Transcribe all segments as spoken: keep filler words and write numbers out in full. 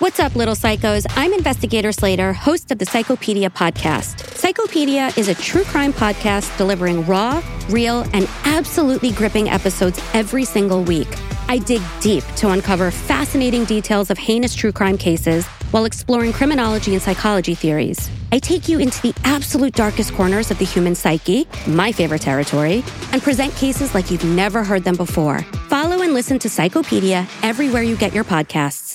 What's up, little psychos? I'm Investigator Slater, host of the Psychopedia podcast. Psychopedia is a true crime podcast delivering raw, real, and absolutely gripping episodes every single week. I dig deep to uncover fascinating details of heinous true crime cases while exploring criminology and psychology theories. I take you into the absolute darkest corners of the human psyche, my favorite territory, and present cases like you've never heard them before. Follow and listen to Psychopedia everywhere you get your podcasts.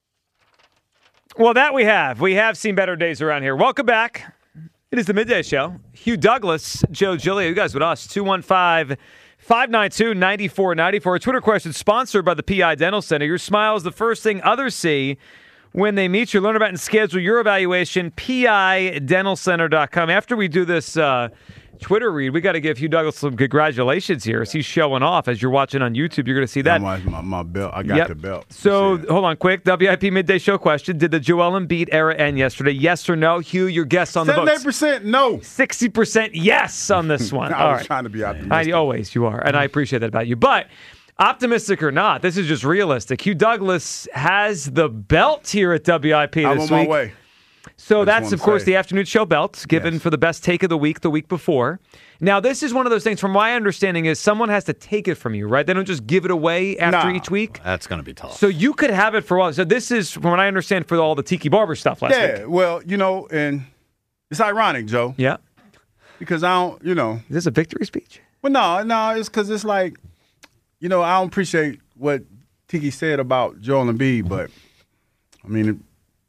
Well, that we have. We have seen better days around here. Welcome back. It is the Midday Show. Hugh Douglas, Joe Giglio, you guys with us. two one five, five nine two, nine four nine four. A Twitter question sponsored by the P I Dental Center. Your smile is the first thing others see when they meet you. Learn about and schedule your evaluation, P I dental center dot com. After we do this uh, Twitter read, we got to give Hugh Douglas some congratulations here as he's showing off. As you're watching on YouTube, you're going to see that. My, my, my belt. I got yep. the belt. So, hold on quick. W I P Midday Show question. Did the Joel Embiid era end yesterday? Yes or no? Hugh, your guess on the books. seventy-eight percent no. sixty percent yes on this one. I All was right. trying to be optimistic. I, always you are, and I appreciate that about you. But optimistic or not, this is just realistic. Hugh Douglas has the belt here at W I P I'm this on week. my way. So that's, of course, say. the afternoon show belt given Yes. for the best take of the week the week before. Now, this is one of those things, from my understanding, is someone has to take it from you, right? They don't just give it away after Nah. each week. That's going to be tough. So you could have it for a while. So this is, from what I understand, for all the Tiki Barber stuff last Yeah, week. well, you know, and it's ironic, Joe, Yeah. because I don't, you know. Is this a victory speech? Well, no, no, it's because it's like, you know, I don't appreciate what Tiki said about Joel Embiid, but, I mean, it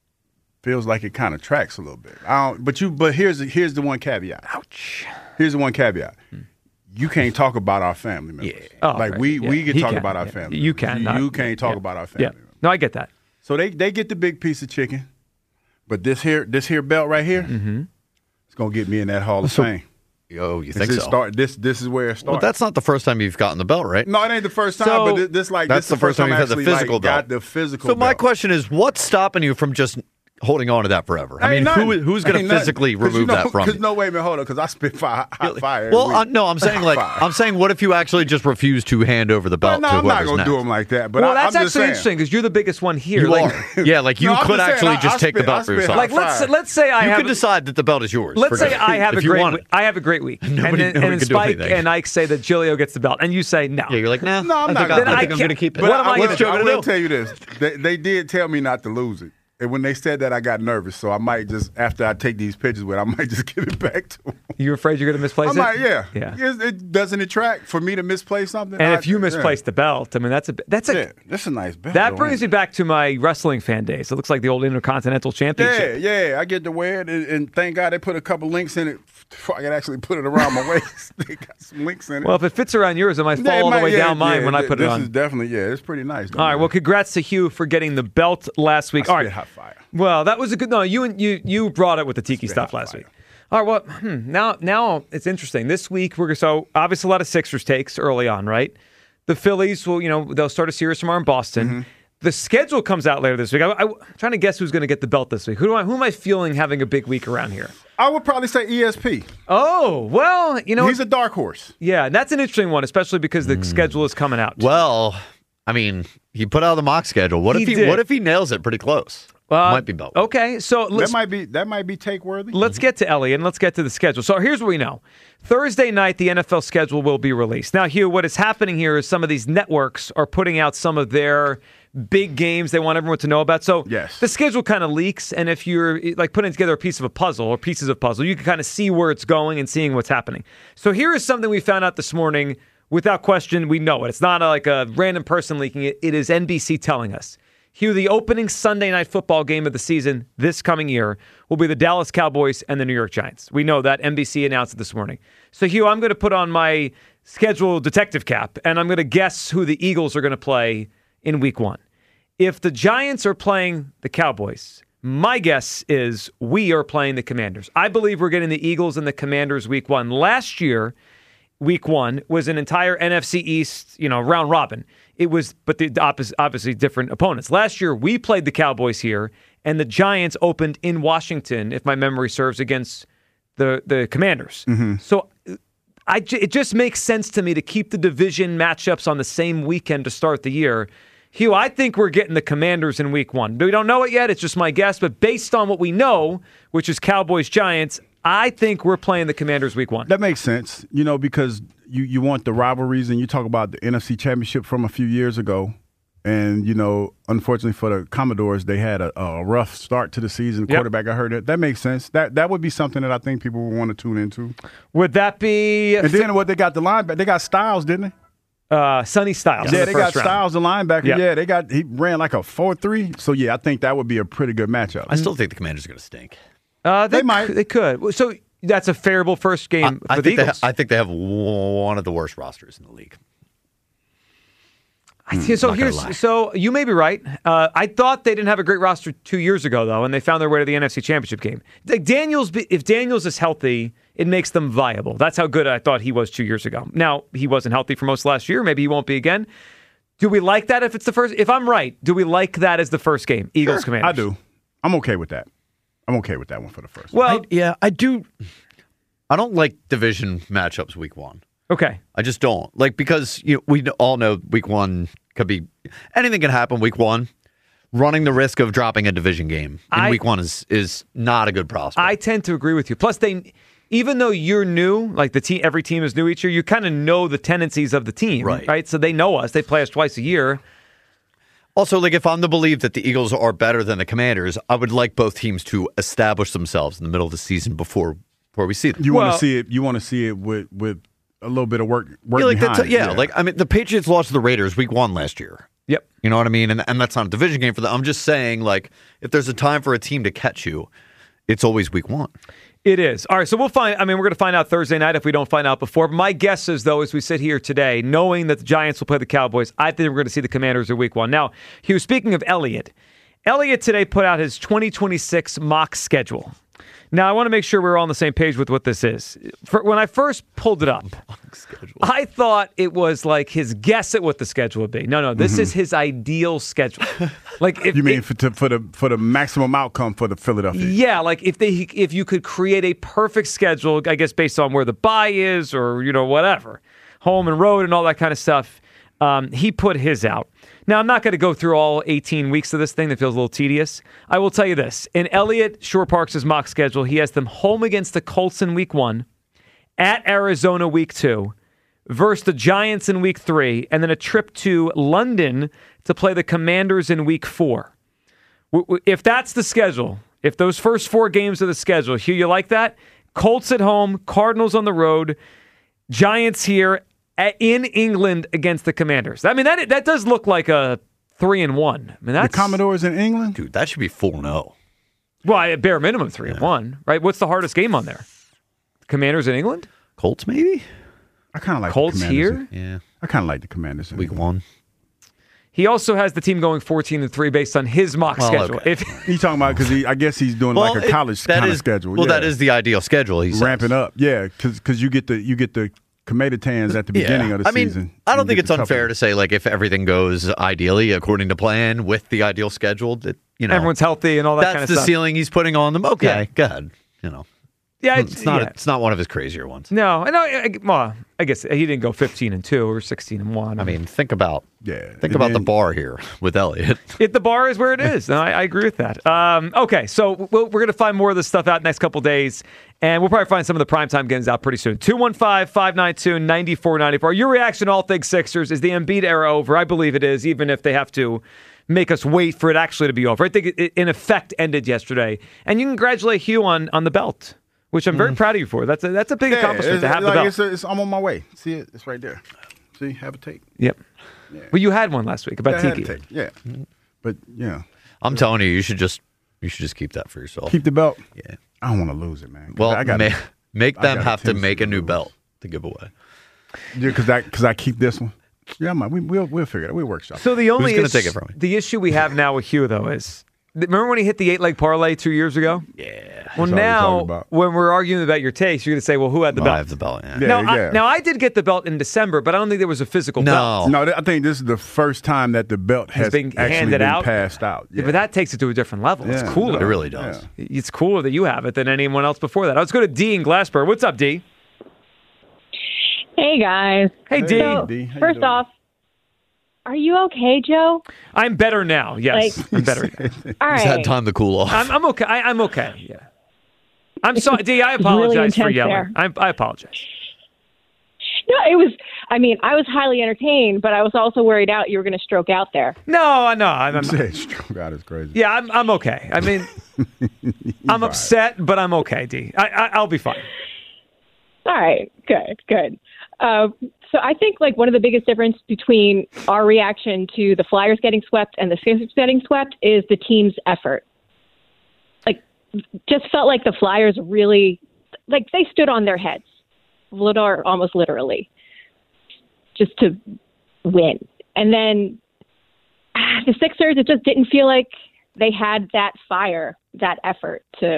feels like it kind of tracks a little bit. I don't, but you, but here's the, here's the one caveat. Ouch. Here's the one caveat. You can't talk about our family members. Yeah. Oh, like right. we, Yeah. we can He talk can. about our Yeah. family. You can. You, not- you can't talk yeah. about our family. Yeah. members. No, I get that. So they, they get the big piece of chicken, but this here this here belt right here, Mm-hmm. it's gonna get me in that Hall of Fame. Oh, you This think is so? start this this is where it starts. Well, that's not the first time you've gotten the belt, right? no, it ain't the first time, So- but this, this like That's this the first time I you've had the actually, physical like, belt. got the physical. So my belt. question is, what's stopping you from just holding on to that forever? I mean, Ain't nothing. who, who's going Ain't to nothing. physically 'Cause remove you know, that from Because you? no, wait a minute, hold on, because I spit fire, hot fire. every Well, week. uh, no, I'm saying like Fire. I'm saying, what if you actually just refuse to hand over the Well, belt no, to I'm not whoever's gonna next? do them like that. But well, I, that's I'm actually just saying. interesting because you're the biggest one here. You like, are. Yeah, like you No, I'm could just saying, actually I- just I take the spit- belt I for spit yourself. Like let's Fire. let's say I you have could decide that the belt is yours. Let's for say sure, I have a if you great want week. it. I have a great week. Nobody- and then, nobody and can do Spike anything. and Ike say that Giglio gets the belt, and you say no. Yeah, you're like, nah. No, I'm I not think, gonna I, I do think it. I'm going to keep it. But What am I I, will, gonna do? I What you will gonna do? tell you this: they, they did tell me not to lose it, and when they said that, I got nervous. So I might just, after I take these pictures with, I might just give it back to them. You're afraid you're going to misplace I it? might, yeah, Yeah. It, it doesn't it track for me to misplace something. And I- if you misplace yeah. the belt, I mean that's a that's a yeah, that's a nice belt. that though, brings ain't me back to my wrestling fan days. It looks like the old Intercontinental it? Championship. Yeah, yeah, I get to wear it, and, and thank God they put a couple links in it. Before I could actually put it around my waist. They got some links in it. Well, if it fits around yours, it might fall Yeah, it all the might- way yeah, down mine yeah, when I th- put it this on. is definitely, yeah, it's pretty nice. Though, All right, man. well, congrats to Hugh for getting the belt last week. I All spit right, hot fire. well, that was a good. No, you and you you brought it with the tiki Spit stuff hot last fire. week. All right, well, hmm, now now it's interesting. This week we're so obviously a lot of Sixers takes early on, right? The Phillies will, you know, they'll start a series tomorrow in Boston. Mm-hmm. The schedule comes out later this week. I, I, I'm trying to guess who's going to get the belt this week. Who do I, who am I feeling having a big week around here? I would probably say E S P. Oh, well, you know, He's a dark horse. yeah, that's an interesting one, especially because the schedule is coming out. Well, I mean, he put out the mock schedule. What He if he did. what if he nails it pretty close? Uh, Might be belt. Okay, so That let's might be that might be take worthy. Let's get to Ellie and let's get to the schedule. So here's what we know. Thursday night, the N F L schedule will be released. Now, Hugh, what is happening here is some of these networks are putting out some of their big games they want everyone to know about. So Yes. the schedule kind of leaks, and if you're like putting together a piece of a puzzle or pieces of puzzle, you can kind of see where it's going and seeing what's happening. So here is something we found out this morning. Without question, we know it. It's not like a random person leaking it. It is N B C telling us. Hugh, the opening Sunday night football game of the season this coming year will be the Dallas Cowboys and the New York Giants. We know that. N B C announced it this morning. So, Hugh, I'm going to put on my schedule detective cap, and I'm going to guess who the Eagles are going to play in week one. If the Giants are playing the Cowboys, my guess is we are playing the Commanders. I believe we're getting the Eagles and the Commanders week one. Last year, week one was an entire N F C East, you know, round robin. It was, but the opposite, obviously different opponents. Last year, we played the Cowboys here, and the Giants opened in Washington, if my memory serves, against the the Commanders. Mm-hmm. So I, it just makes sense to me to keep the division matchups on the same weekend to start the year. Hugh, I think we're getting the Commanders in week one. We don't know it yet. It's just my guess. But based on what we know, which is Cowboys-Giants, I think we're playing the Commanders week one. That makes sense, you know, because you, you want the rivalries, and you talk about the N F C Championship from a few years ago. And, you know, unfortunately for the Commodores, they had a, a rough start to the season. Yep. Quarterback got hurt. That makes sense. That that would be something that I think people would want to tune into. Would that be... And then what they got the linebacker, they got Styles, didn't they? Uh, Sonny Styles. Yeah, in the they got first round. Styles, the linebacker. Yep. Yeah, they got he ran like a four three. So, yeah, I think that would be a pretty good matchup. I still think the Commanders are going to stink. Uh, they, They might. They could. So that's a favorable first game I, I for the think they Eagles. ha- I think they have one of the worst rosters in the league. I think, so not gonna here's lie. so you may be right. Uh, I thought they didn't have a great roster two years ago, though, and they found their way to the N F C Championship game. Like Daniels, if Daniels is healthy, it makes them viable. That's how good I thought he was two years ago. Now he wasn't healthy for most of last year. Maybe he won't be again. Do we like that if it's the first? If I'm right, do we like that as the first game? Eagles Sure, Commanders. I do. I'm okay with that. I'm okay with that one for the first. Well, I, yeah, I do. I don't like division matchups week one. okay. I just don't like because you know, we all know week one could be anything can happen week one. Running the risk of dropping a division game in I- week one is is not a good prospect. I tend to agree with you. Plus, they, even though you're new, like the team, every team is new each year. You kind of know the tendencies of the team, Right. right? So they know us. They play us twice a year. Also, like if I'm to believe that the Eagles are better than the Commanders, I would like both teams to establish themselves in the middle of the season before before we see them. You want Well- to see it. You want to see it with with a little bit of work. work Yeah, like behind that's, it, yeah, like I mean, the Patriots lost to the Raiders week one last year. Yep. You know what I mean? And and that's not a division game for them. I'm just saying, like, if there's a time for a team to catch you, it's always week one. It is. All right, so we'll find, I mean, we're going to find out Thursday night if we don't find out before. My guess is, though, as we sit here today, knowing that the Giants will play the Cowboys, I think we're going to see the Commanders in week one. Now, he was speaking of Elliott. Elliott today put out his twenty twenty-six mock schedule. Now, I want to make sure we're all on the same page with what this is. For, when I first pulled it up, I thought it was like his guess at what the schedule would be. No, no, this is his ideal schedule. Like, if You mean if- for, to, for the for the maximum outcome for the Philadelphia? Yeah, like if they if you could create a perfect schedule, I guess based on where the bye is or you know whatever, home and road and all that kind of stuff. Um, he put his out. Now I'm not going to go through all eighteen weeks of this thing. That feels a little tedious. I will tell you this: in Elliott Shore Parks' mock schedule, he has them home against the Colts in week one, at Arizona week two, versus the Giants in week three, and then a trip to London to play the Commanders in week four. If that's the schedule, if those first four games are the schedule, Hugh, you like that? Colts at home, Cardinals on the road, Giants here in England against the Commanders. I mean, that that does look like a three and one. I mean, The that's Commodores in England? Dude, that should be four and oh. well, at bare minimum three and one, right? What's the hardest game on there? Commanders in England, Colts, maybe? I kind of like Colts the Commanders. here. Yeah. I kind of like the Commanders in Week England. one. He also has the team going fourteen and three based on his mock Well, schedule. okay. If You talking about because he? I guess he's doing like a it- college that kind of is- schedule. Well, yeah. that is the ideal schedule. He's ramping up. Yeah, because you get the you get the Commanders at the beginning of the I mean, season. I don't You think get it's the tough unfair ones. to say like if everything goes ideally according to plan with the ideal schedule, that you know everyone's healthy and all that that's kind of the stuff. ceiling he's putting on them. Okay, Yeah. go ahead. You know, Yeah, it's not yeah. it's not one of his crazier ones. No, I know. I, well, I guess he didn't go fifteen and two or sixteen and one. I mean, think about Yeah, think and about the then- bar here with Elliott. It, the bar is where it is. No, I, I agree with that. Um, okay, so we'll, we're going to find more of this stuff out next couple days, and we'll probably find some of the primetime games out pretty soon. two one five, five nine two, nine four nine four. Your reaction to all things Sixers. Is the Embiid era over? I believe it is, even if they have to make us wait for it actually to be over. I think it, it in effect, ended yesterday. And you can congratulate Hugh on, on the belt, which I'm very proud of you for. That's a, that's a big Yeah, accomplishment it's, to have like, the belt. It's, it's, I'm on my way. See it? It's right there. See, have a take. Yep. Well, you had one last week about Yeah, I had Tiki. a take. Yeah, but yeah, I'm telling you, you should just you should just keep that for yourself. keep the belt. Yeah. I don't want to lose it, man. 'Cause Well, I got ma- make I them got a have to tendency make a to new lose. belt to give away. yeah, because I because I keep this one. Yeah, man, we, we'll we'll figure it out. We'll workshop. So the only gonna issue, take it from me? the issue we have now with Hugh though is, remember when he hit the eight leg parlay two years ago? Yeah. Well, That's all we're now talking about. when we're arguing about your taste, you're going to say, "Well, who had the I belt?" have the belt. Yeah. Yeah. now, I, now I did get the belt in December, but I don't think there was a physical belt. No. No, th- I think this is the first time that the belt has, been actually handed been out? passed out. Yeah, but that takes it to a different level. It's Yeah, cooler. It really does. Yeah. It's cooler that you have it than anyone else before that. Let's go to D in Glassboro. What's up, D? Hey guys. Hey, D. So, D, how you first doing? off, Are you okay, Joe? I'm better now. Yes, Like- I'm better. All right. He's had time to cool off. I'm, I'm okay. I, I'm okay. Yeah. I'm sorry, D. I It's really apologize for intense yelling. there. I, I apologize. No, it was. I mean, I was highly entertained, but I was also worried out you were going to stroke out there. No, no. I'm, I'm, Say, stroke out is crazy. yeah, I'm, I'm okay. I mean, I'm upset, but I'm okay, D. I, I, I'll be fine. All right, good, good. Uh, so I think like one of the biggest difference between our reaction to the Flyers getting swept and the Sixers getting swept is the team's effort. Like, just felt like the Flyers really, like they stood on their heads, lit- or almost literally, just to win. And then ah, the Sixers, it just didn't feel like they had that fire, that effort to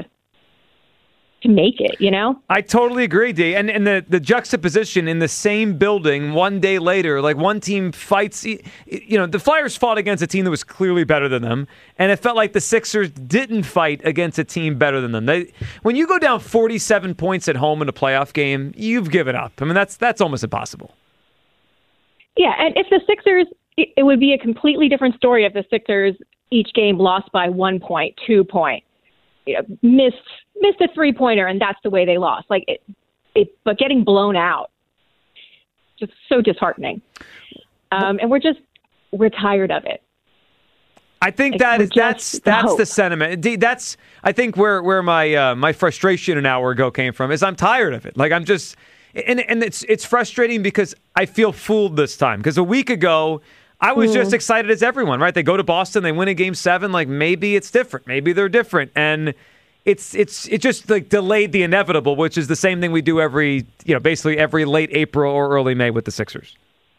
to make it, you know? I totally agree, D. And and the, the juxtaposition in the same building one day later, like one team fights, you know, the Flyers fought against a team that was clearly better than them, and it felt like the Sixers didn't fight against a team better than them. They, when you go down forty-seven points at home in a playoff game, you've given up. I mean, that's that's almost impossible. Yeah, and if the Sixers, it, it would be a completely different story if the Sixers each game lost by one point, two point, you know, missed missed a three pointer, and that's the way they lost. Like it, it, but getting blown out, just so disheartening. Um, and we're just we're tired of it. I think Like, that we're is that's just that's hope. the sentiment. D, that's I think where where my uh, my frustration an hour ago came from is I'm tired of it. Like I'm just and and it's it's frustrating because I feel fooled this time because a week ago I was just excited as everyone, right? They go to Boston, they win a game seven, like maybe it's different, maybe they're different, and it's it's it just like delayed the inevitable, which is the same thing we do every you know basically every late April or early May with the Sixers.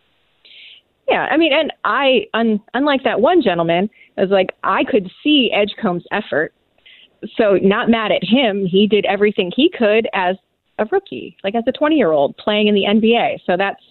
Yeah, I mean, and I, un, unlike that one gentleman, it was like I could see Edgecombe's effort, so not mad at him. He did everything he could as a rookie, like as a twenty-year-old playing in the N B A. So that's,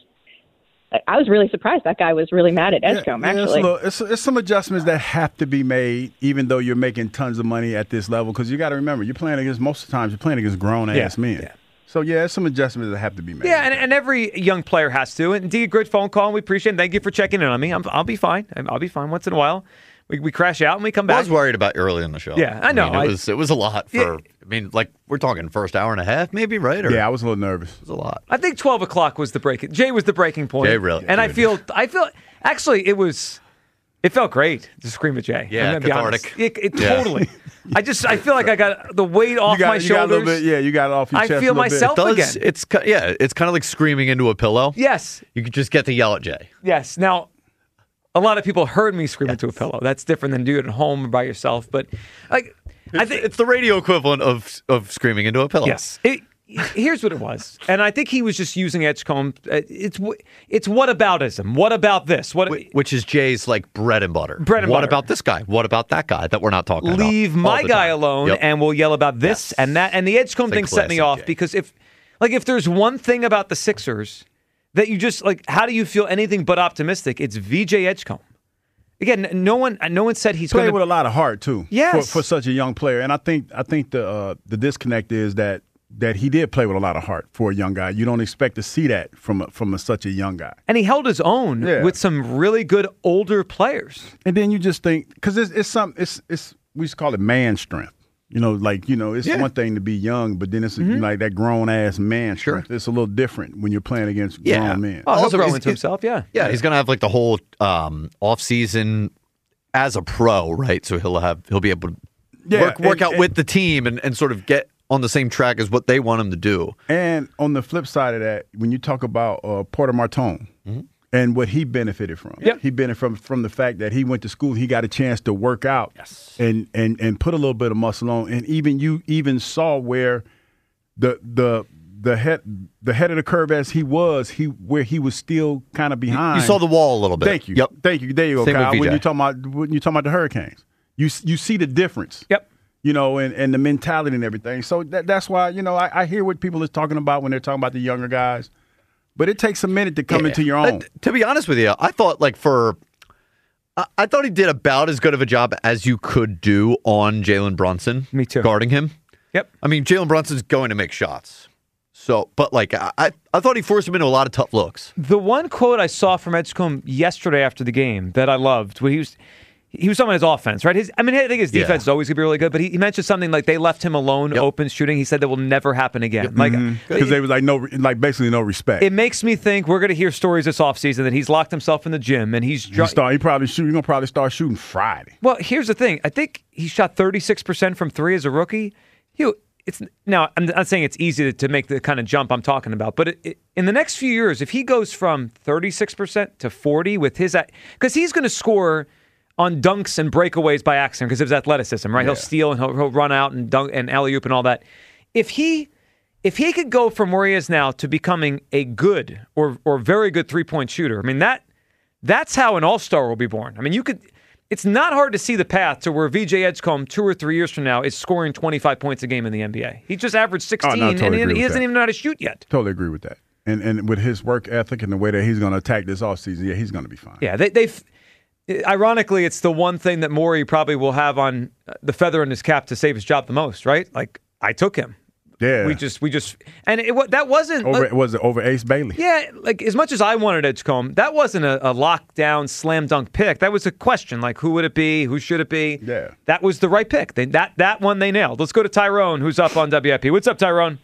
I was really surprised that guy was really mad at Edgecombe, Yeah, yeah, actually. It's, a little, it's, it's some adjustments that have to be made, even though you're making tons of money at this level. Because you got to remember, you're playing against, most of the times, you're playing against grown ass Yeah, men. yeah. So, yeah, there's some adjustments that have to be made. Yeah, and, and every young player has to. And D, great phone call. And we appreciate it. Thank you for checking in on me. I'm, I'll be fine. I'll be fine once in a while. We we crash out and we come I back. was worried about you early in the show. Yeah, I know. mean, it I- was it was a lot for. Yeah. I mean, like we're talking first hour and a half, maybe, right? Or Yeah, I was a little nervous. it was a lot. I think twelve o'clock was the breaking. Jay was the breaking point. Jay really- And I dude. feel, I feel, actually, it was, it felt great to scream at Jay. Yeah, I'm gonna be cathartic. honest. It, it Yeah. totally. I just, I feel like I got the weight off You got, my you got a shoulders. little bit, yeah, you got it off your I chest feel a little myself- bit. Does again. it's ki- yeah, it's kind of like screaming into a pillow. Yes, You could just get to yell at Jay. yes. Now, a lot of people heard me scream into a pillow. That's different than doing it at home or by yourself. But like, I It's, think it's the radio equivalent of of screaming into a pillow. Yes. It, here's what it was, and I think he was just using Edgecombe. uh, It's wh- it's what aboutism? What about this? What Wh- Which is Jay's like bread and butter. Bread and what butter. about this guy? What about that guy that we're not talking about? leave all my the guy time? alone, Yep. and we'll yell about this Yes. and that. And the Edgecombe It's a thing set me classic off Jay. because if, like, if there's one thing about the Sixers that you just like, how do you feel anything but optimistic? It's V J Edgecombe. Again, no one, no one said he's Played going with to. a lot of heart too. Yes. for, for such a young player, and I think I think the uh, the disconnect is that that he did play with a lot of heart for a young guy. You don't expect to see that from a, from a, such a young guy. And he held his own Yeah. with some really good older players. And then you just think because it's it's some it's it's we used to call it man strength. You know, like you know, it's Yeah. one thing to be young, but then it's Mm-hmm. like that grown ass man Sure. strength. It's a little different when you're playing against Yeah. grown men. Oh, he'll Also, grow he's- into he's- himself. Yeah. Yeah, he's gonna have like the whole um, off season as a pro, right? So he'll have he'll be able to Yeah, work work and- out and- with the team and, and sort of get on the same track as what they want him to do. And on the flip side of that, when you talk about uh, Porter Martone and what he benefited from, Yep. he benefited from, from the fact that he went to school, he got a chance to work out and, and, and put a little bit of muscle on. And even you even saw where the the the head the head of the curve as he was, he where he was still kind of behind. You saw the wall a little bit. Thank you. Yep. Thank you. There you go, Same with Kyle. V J. When you talking about when you talking about the Hurricanes, you you see the difference. Yep. You know, and, and the mentality and everything. So that, that's why, you know, I, I hear what people are talking about when they're talking about the younger guys. But it takes a minute to come Yeah. into your own. Uh, to be honest with you, I thought like for I, I thought he did about as good of a job as you could do on Jalen Brunson. Me too. Guarding him. Yep. I mean, Jalen Brunson's going to make shots. So, but like, I, I thought he forced him into a lot of tough looks. The one quote I saw from Edgecombe yesterday after the game that I loved, when he was he was talking about his offense, right? His, I mean, I think his defense yeah. is always going to be really good, but he, he mentioned something like they left him alone, yep. open shooting. He said that will never happen again. Because mm-hmm. they was like no, like basically no respect. It makes me think we're going to hear stories this offseason that he's locked himself in the gym and he's he, start, he probably shoot. He's gonna probably start shooting Friday. Well, here's the thing. I think he shot thirty-six percent from three as a rookie. He, it's now I'm not saying it's easy to, to make the kind of jump I'm talking about, but it, it, in the next few years, if he goes from thirty-six percent to forty with his, because he's going to score on dunks and breakaways by accident because of his athleticism, right? Yeah. He'll steal and he'll, he'll run out and dunk and alley-oop and all that. If he if he could go from where he is now to becoming a good or or very good three-point shooter, I mean that that's how an all-star will be born. I mean, you could. It's not hard to see the path to where V J Edgecombe two or three years from now is scoring twenty-five points a game in the N B A. He just averaged sixteen, oh, no, totally and he, he doesn't that. even know how to shoot yet. Totally agree with that. And and with his work ethic and the way that he's going to attack this offseason, yeah, he's going to be fine. Yeah, they, they've. Ironically, it's the one thing that Morey probably will have on the feather in his cap to save his job the most, right? Like, I took him. Yeah. We just, we just, and it, that wasn't. Over, like, was it over Ace Bailey? Yeah, like, as much as I wanted Edgecombe, that wasn't a, a lockdown slam dunk pick. That was a question, like, who would it be? Who should it be? Yeah. That was the right pick. They, that, that one they nailed. Let's go to Tyrone, who's up on W I P. What's up, Tyrone?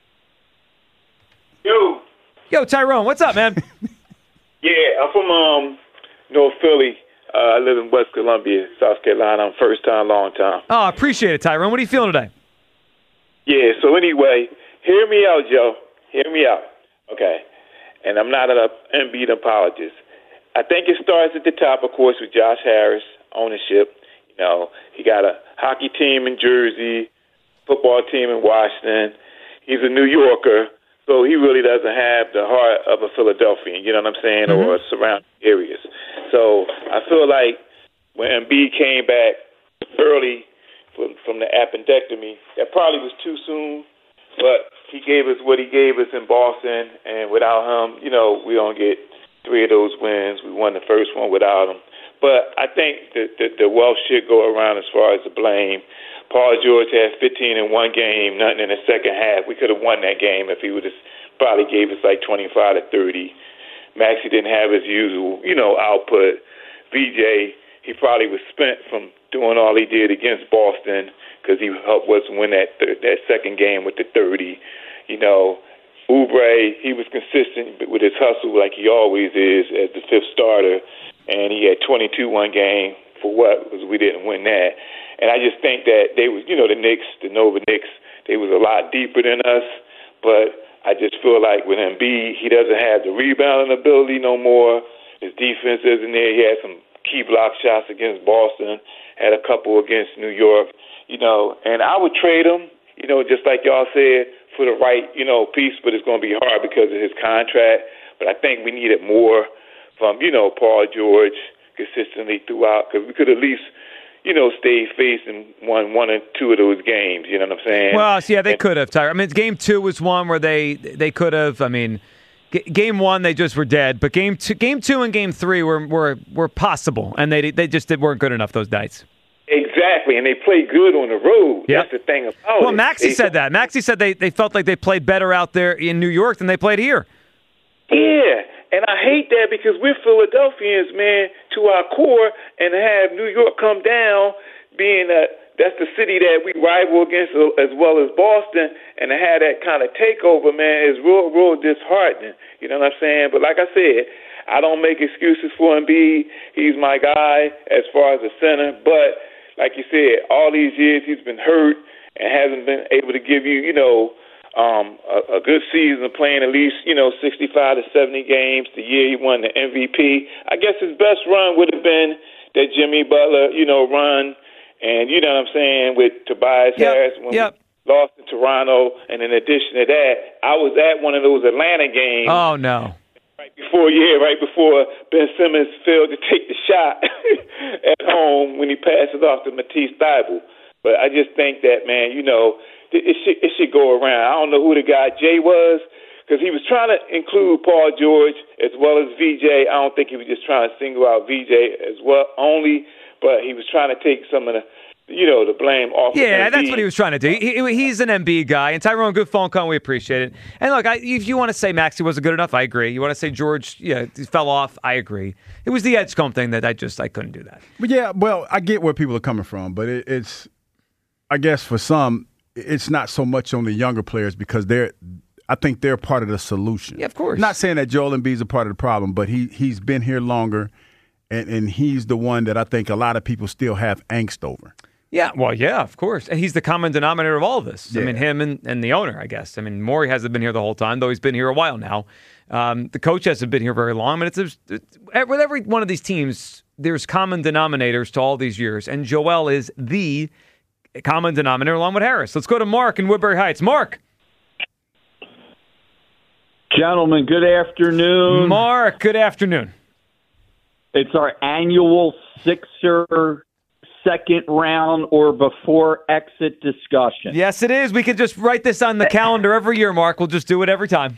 Yo. Yo, Tyrone, what's up, man? Yeah, I'm from um, North Philly. Uh, I live in West Columbia, South Carolina. I'm first time, long time. Oh, I appreciate it, Tyrone. What are you feeling today? Yeah, so anyway, hear me out, Joe. Hear me out. Okay. And I'm not an Embiid apologist. I think it starts at the top, of course, with Josh Harris, ownership. You know, he got a hockey team in Jersey, football team in Washington. He's a New Yorker, so he really doesn't have the heart of a Philadelphian, you know what I'm saying, mm-hmm. or surrounding areas. So I feel like when Embiid came back early from, from the appendectomy, that probably was too soon, but he gave us what he gave us in Boston, and without him, you know, we don't get three of those wins. We won the first one without him. But I think that the, the wealth should go around as far as the blame. Paul George had fifteen in one game, nothing in the second half. We could have won that game if he would have probably gave us like twenty-five to thirty. Maxey didn't have his usual, you know, output. V J, he probably was spent from doing all he did against Boston because he helped us win that th- that second game with the thirty. You know, Oubre, he was consistent with his hustle like he always is as the fifth starter, and he had twenty-two one game for what? Because we didn't win that. And I just think that they was, you know, the Knicks, the Nova Knicks, they was a lot deeper than us, but I just feel like with Embiid, he doesn't have the rebounding ability no more. His defense isn't there. He had some key block shots against Boston, had a couple against New York, you know, and I would trade him, you know, just like y'all said, for the right, you know, piece, but it's going to be hard because of his contract. But I think we needed more from, you know, Paul George consistently throughout, because we could at least, you know, stay facing one, one or two of those games. You know what I'm saying? Well, yeah, they and, could have. Tyler. I mean, game two was one where they they could have. I mean, g- game one they just were dead, but game two, game two and game three were were, were possible, and they they just weren't good enough those nights. Exactly, and they played good on the road. Yep. That's the thing about well, it. Well, Maxey they, said that. Maxey said they, they felt like they played better out there in New York than they played here. Yeah, and I hate that because we're Philadelphians, man, to our core, and to have New York come down, being that that's the city that we rival against as well as Boston, and to have that kind of takeover, man, is real, real disheartening. You know what I'm saying? But like I said, I don't make excuses for Embiid. He's my guy as far as a center, but like you said, all these years he's been hurt and hasn't been able to give you, you know, um, a, a good season of playing at least, you know, sixty-five to seventy games. The year he won the M V P. I guess his best run would have been that Jimmy Butler, you know, run. And you know what I'm saying, with Tobias yep, Harris when yep. we lost to Toronto. And in addition to that, I was at one of those Atlanta games. Oh, no. Right before, yeah, right before Ben Simmons failed to take the shot at home when he passed it off to Matisse Thybulle. But I just think that, man, you know, it should, it should go around. I don't know who the guy Jay was, because he was trying to include Paul George as well as V J. I don't think he was just trying to single out V J as well only, but he was trying to take some of the you know, the blame off. Yeah, of that's what he was trying to do. He, he, he's an Embiid guy, and Tyrone, good phone call. We appreciate it. And look, I, if you want to say Maxey wasn't good enough, I agree. You want to say George, yeah, he fell off, I agree. It was the Edgecombe thing that I just I couldn't do that. But yeah, well, I get where people are coming from, but it, it's, I guess for some, it's not so much on the younger players because they're, I think they're part of the solution. Yeah, of course. Not saying that Joel Embiid's a part of the problem, but he he's been here longer, and, and he's the one that I think a lot of people still have angst over. Yeah, well, yeah, of course. And he's the common denominator of all of this. Yeah. I mean, him and, and the owner, I guess. I mean, Morey hasn't been here the whole time, though he's been here a while now. Um, the coach hasn't been here very long. I mean, it's, it's, with every one of these teams, there's common denominators to all these years, and Joel is the common denominator along with Harris. Let's go to Mark in Woodbury Heights. Mark. Gentlemen, good afternoon. Mark, good afternoon. It's our annual Sixer second round or before exit discussion. Yes, it is. We could just write this on the calendar every year, Mark. We'll just do it every time.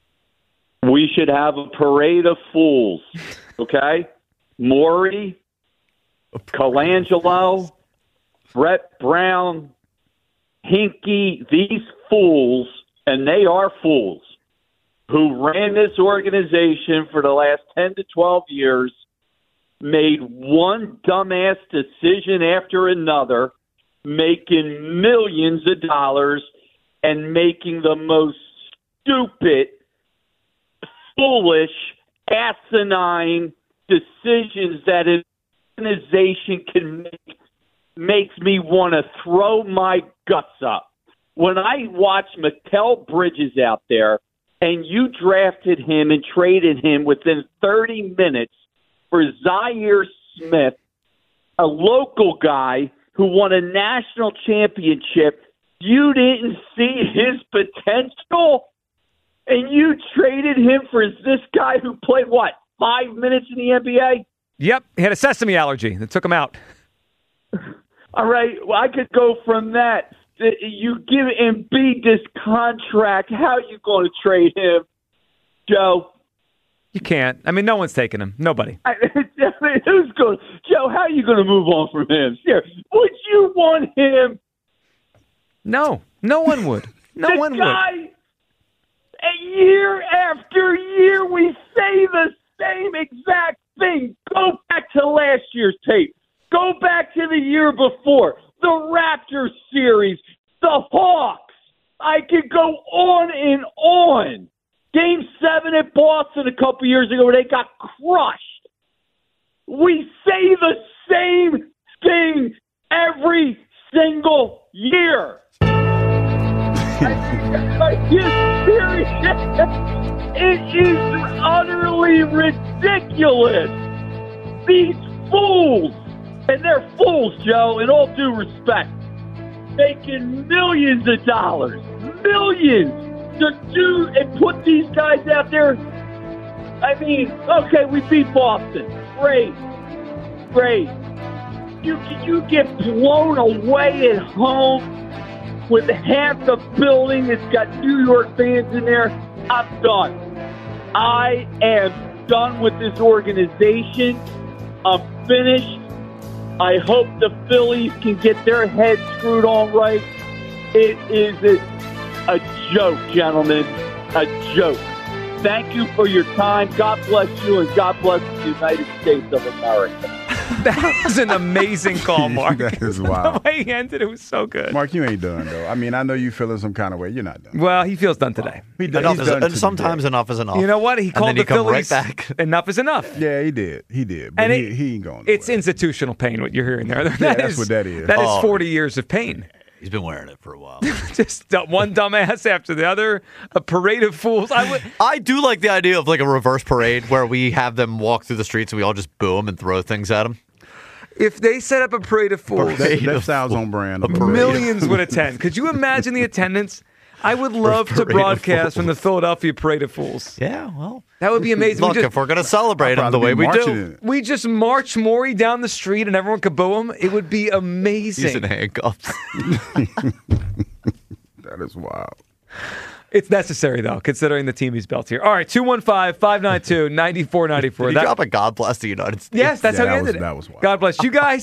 We should have a parade of fools, okay? Morey, Colangelo, Brett Brown, Hinkie, these fools, and they are fools, who ran this organization for the last ten to twelve years, made one dumbass decision after another, making millions of dollars and making the most stupid, foolish, asinine decisions that an organization can make, makes me want to throw my guts up. When I watch Mikal Bridges out there, and you drafted him and traded him within thirty minutes for Zaire Smith, a local guy who won a national championship, you didn't see his potential, and you traded him for this guy who played, what, five minutes in the N B A? Yep, he had a sesame allergy that took him out. All right, well, I could go from that. You give Embiid this contract, how are you going to trade him, Joe? You can't. I mean, no one's taking him. Nobody. I, I mean, who's going? Joe, how are you going to move on from him? Here, would you want him? No, no one would. No the one guy, would. A year after year, we say the same exact thing. Go back to last year's tape. Go back to the year before. The Raptors series. The Hawks. I could go on and on. Game seven at Boston a couple years ago where they got crushed. We say the same thing every single year. Are you serious? It is utterly ridiculous. These fools, and they're fools, Joe, in all due respect, making millions of dollars, millions, to do and put these guys out there. I mean, okay, we beat Boston. Great. Great. You, you get blown away at home with half the building. It's got New York fans in there. I'm done. I am done with this organization. I'm finished. I hope the Phillies can get their heads screwed on right. It is a, a joke, gentlemen. A joke. Thank you for your time. God bless you, and God bless the United States of America. That was an amazing call, Mark. That is wild. The way he ended it was so good. Mark, you ain't done, though. I mean, I know you feeling some kind of way. You're not done. Well, he feels done today. He done, Enough he's is, done and sometimes today. enough is enough. You know what? He And called then the you come Phillies. right back. Enough is enough. Yeah, he did. He did. But And he, it- he ain't going It's nowhere. institutional pain, what you're hearing there. That that's is- what that is. That is Oh. forty years of pain. He's been wearing it for a while. Just uh, one dumbass after the other, a parade of fools. I would. I do like the idea of like a reverse parade where we have them walk through the streets and we all just boo them and throw things at them. If they set up a parade of fools, that, that sounds on brand. a little bit. millions would attend. Could you imagine the attendance? I would love to Parade of broadcast from the Fools. Philadelphia Parade of Fools. Yeah, well. That would be amazing. Look, we, just, if we're going to celebrate I'll them the way probably we be marching do, in it. we just march Maury down the street and everyone could boo him. It would be amazing. he's in handcuffs. That is wild. It's necessary, though, considering the team he's built here. All right, two one five, five nine two, nine four nine four. Did he drop a God bless the United States? Yes, that's Yeah, how he that ended was- it. that was wild. God bless you guys.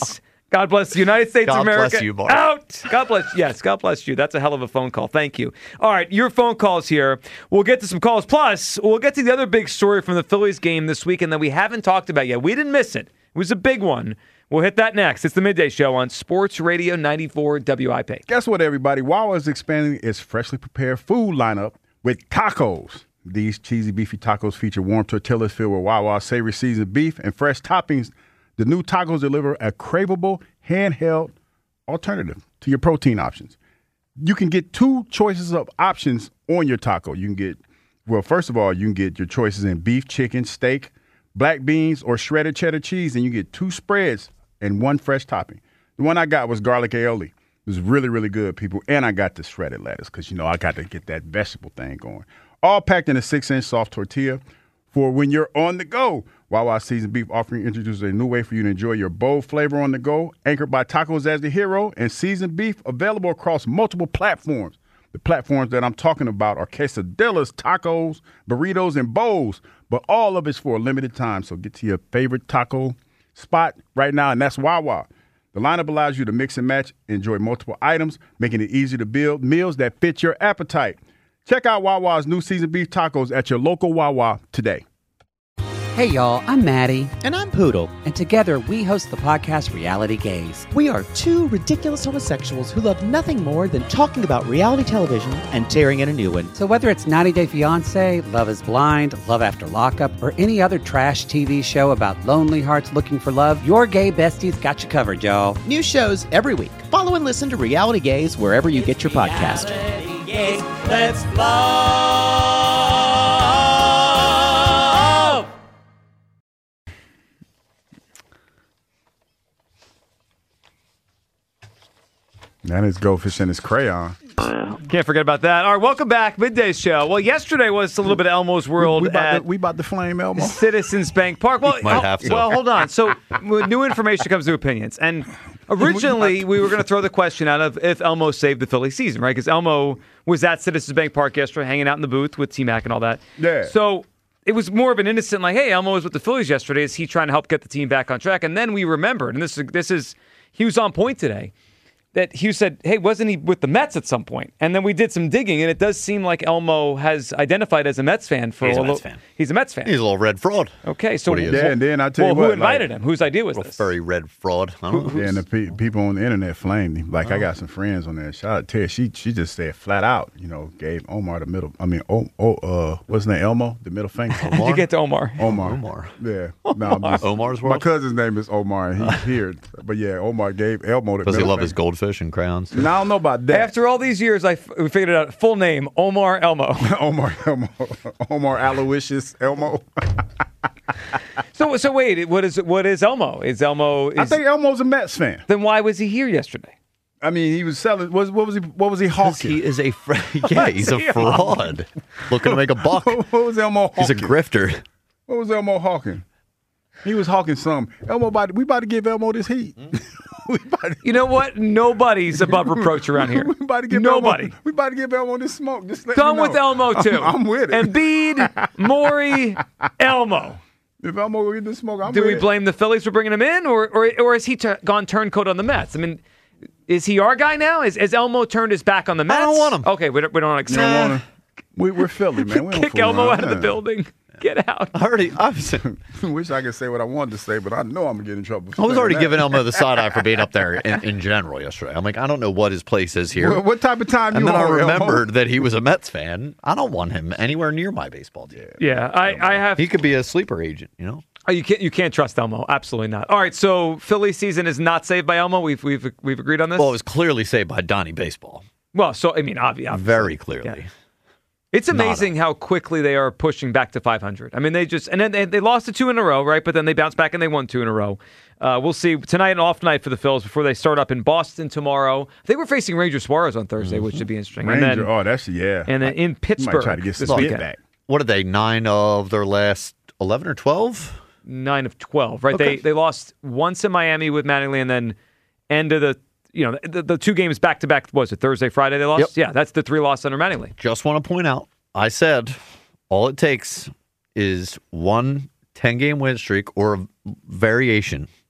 God bless the United States God of America. bless you, Mark. Out. God bless. Yes, God bless you. That's a hell of a phone call. Thank you. All right, your phone calls here. We'll get to some calls. Plus, we'll get to the other big story from the Phillies game this weekend that we haven't talked about yet. We didn't miss it. It was a big one. We'll hit that next. It's the Midday Show on Sports Radio ninety-four W I P. Guess what, everybody? Wawa is expanding its freshly prepared food lineup with tacos. These cheesy, beefy tacos feature warm tortillas filled with Wawa savory seasoned beef and fresh toppings. The new tacos deliver a craveable, handheld alternative to your protein options. You can get two choices of options on your taco. You can get, well, first of all, you can get your choices in beef, chicken, steak, black beans, or shredded cheddar cheese, and you get two spreads and one fresh topping. The one I got was garlic aioli. It was really, really good, people. And I got the shredded lettuce because, you know, I got to get that vegetable thing going. All packed in a six-inch soft tortilla for when you're on the go. Wawa Seasoned Beef offering introduces a new way for you to enjoy your bold flavor on the go, anchored by tacos as the hero, and seasoned beef available across multiple platforms. The platforms that I'm talking about are quesadillas, tacos, burritos, and bowls, but all of it's for a limited time. So get to your favorite taco spot right now, and that's Wawa. The lineup allows you to mix and match, enjoy multiple items, making it easy to build meals that fit your appetite. Check out Wawa's new seasoned beef tacos at your local Wawa today. Hey y'all, I'm Maddie. And I'm Poodle. And together we host the podcast Reality Gaze. We are two ridiculous homosexuals who love nothing more than talking about reality television and tearing in a new one. So whether it's ninety day fiancé, Love is Blind, Love After Lockup, or any other trash T V show about lonely hearts looking for love, your gay besties got you covered, y'all. New shows every week. Follow and listen to Reality Gaze wherever you get your podcast. Reality Gaze, let's love. That is Goldfish and his crayon. Can't forget about that. All right, welcome back. Midday Show. Well, yesterday was a little bit of Elmo's World We, we, about at to, we about to flame Elmo. Citizens Bank Park. Well, Might oh, have to. well, hold on. So when new information comes to opinions. And originally, we were going to throw the question out of if Elmo saved the Philly season, right? Because Elmo was at Citizens Bank Park yesterday, hanging out in the booth with T-Mac and all that. Yeah. So it was more of an innocent, like, hey, Elmo was with the Phillies yesterday. Is he trying to help get the team back on track? And then we remembered, and this is, this is he was on point today, that Hugh said, hey, wasn't he with the Mets at some point? And then we did some digging, and it does seem like Elmo has identified as a Mets fan. For He's a little, Mets fan. He's a Mets fan. He's a little red fraud. Okay, so What he is. Yeah, and then I tell well, you what, who invited like, him? Whose idea was Little this? furry red fraud. I don't know. Yeah, and the pe- people on the internet flamed him. Like, I got some friends on there. Shout out to Ted. She she just said flat out, you know, gave Omar the middle. I mean, oh, oh uh, what's his name? Elmo, the middle finger. How'd you get to Omar? Omar. Omar. Yeah. No, I'm just- Omar's My World? cousin's name is Omar, and he's here. But yeah, Omar gave Elmo the Does he middle love his finger. goldfish and crayons? No, I don't know about that. After all these years, I f- we figured it out. Full name, Omar Elmo. Omar Elmo. Omar Aloysius Elmo. so so wait, what is what is Elmo? Is Elmo? Is, I think Elmo's a Mets fan. then why was he here yesterday? I mean, he was selling. What, what was he? What was he Because hawking? he is a fr- yeah, he's a fraud. Looking to make a buck. what was Elmo hawking? He's a grifter. What was Elmo hawking? He was hawking some. Elmo, about, we about to give Elmo this heat. we about to, You know what? Nobody's above reproach around here. we about to give Nobody. Elmo, we about to give Elmo this smoke. Just let Done me know. with Elmo too. I'm, I'm with it. Embiid, Maury, Elmo. if Elmo will get this smoke, I'm Do with we it. blame the Phillies for bringing him in, or or, or has he t- gone turncoat on the Mets? I mean, is he our guy now? Is, has Elmo turned his back on the Mets? don't want him. Okay, we don't, we don't You don't accept. wanna- we, we're Philly, man. We don't Kick fool Elmo around. out of the Yeah. building. Get out. I already, I was, Wish I could say what I wanted to say, but I know I'm gonna get in trouble. for I was saying already that. giving Elmo the side eye for being up there in, in general yesterday. I'm like, I don't know what his place is here. What, what type of time and you then I on, Elmo? remembered that he was a Mets fan. I don't want him anywhere near my baseball team. Yeah, I, I have. He could be a sleeper agent, you know? Oh, you can't you can't trust Elmo. Absolutely not. All right, so Philly season is not saved by Elmo. We've we've we've agreed on this. Well, it was clearly saved by Donnie Baseball. Well, so I mean, obvi- obviously, Very clearly. Yeah. It's amazing how quickly they are pushing back to five hundred. I mean, they just and then they, they lost to two in a row, right? But then they bounced back and they won two in a row. Uh, we'll see tonight, an off night for the Phils before they start up in Boston tomorrow. They were facing Ranger Suarez on Thursday, which should be interesting. Ranger, and then, oh, that's yeah. and then in You Pittsburgh might try to get this some spit weekend, back. What are they, nine of their last eleven or twelve? nine of twelve, right? Okay. They they lost once in Miami with Mattingly, and then end of the you know the, the two games back to back. Was it Thursday, Friday? They lost. Yep. Yeah, that's the three losses under Mattingly. Just want to point out, I said all it takes is one ten-game win streak or a variation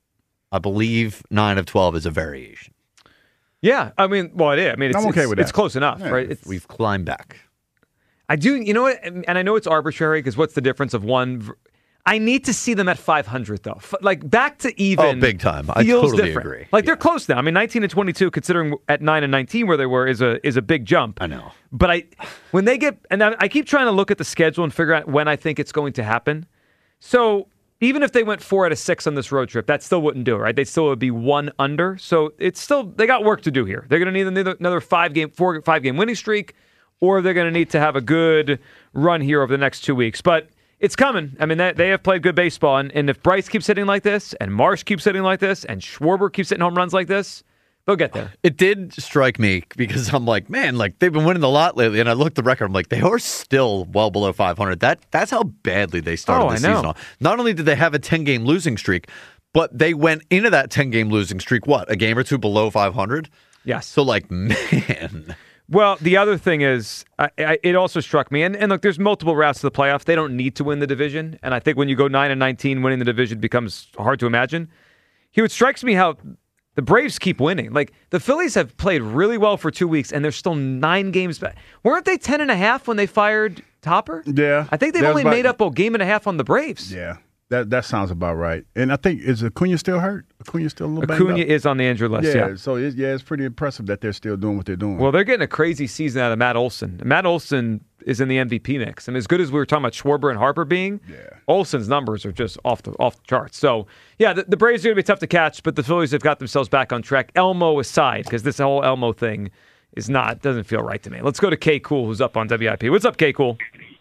I believe nine of twelve is a variation. Yeah, I mean, well, it is. I mean, it's, I'm okay it's, with it's that. close enough, Yeah. right? It's, We've climbed back. I do, you know what? And I know it's arbitrary because what's the difference of one? v- I need to see them at five hundred though. F- Like back to even. Oh, big time. I feels totally different. agree. Like they're close now. I mean, nineteen and twenty-two, considering at nine and nineteen where they were, is a is a big jump. I know. But I, when they get, and I, I keep trying to look at the schedule and figure out when I think it's going to happen. So even if they went four out of six on this road trip, that still wouldn't do it, right? They still would be one under. So it's still, they got work to do here. They're going to need another, another five game, four, five game winning streak, or they're going to need to have a good run here over the next two weeks. But it's coming. I mean, they, they have played good baseball. And, and if Bryce keeps hitting like this, and Marsh keeps hitting like this, and Schwarber keeps hitting home runs like this, they'll get there. It did strike me because I'm like, man, like they've been winning a lot lately, and I looked at the record. I'm like, they are still well below five hundred. That that's how badly they started Oh, the I know. season off. Not only did they have a ten game losing streak, but they went into that ten game losing streak what, a game or two below five hundred? Yes. So like, man. Well, the other thing is, I, I, it also struck me, and, and look, there's multiple routes to the playoffs. They don't need to win the division, and I think when you go nine and nineteen, winning the division becomes hard to imagine. Here, it strikes me how the Braves keep winning. Like the Phillies have played really well for two weeks, and they're still nine games back. Weren't they ten and a half when they fired Topper? Yeah. I think they've That was only about- made up a game and a half on the Braves. Yeah, that that sounds about right. And I think, is Acuna still hurt? Acuna still a little banged Acuna up? is on the injured list. Yeah, Yeah. so it's, yeah, it's pretty impressive that they're still doing what they're doing. Well, they're getting a crazy season out of Matt Olson. Matt Olson is in the M V P mix. I mean, as good as we were talking about Schwarber and Harper being, Yeah. Olson's numbers are just off the off the charts. So, yeah, the, the Braves are going to be tough to catch, but the Phillies have got themselves back on track. Elmo aside, because this whole Elmo thing is not doesn't feel right to me. Let's go to K Cool, who's up on W I P. What's up, K Cool?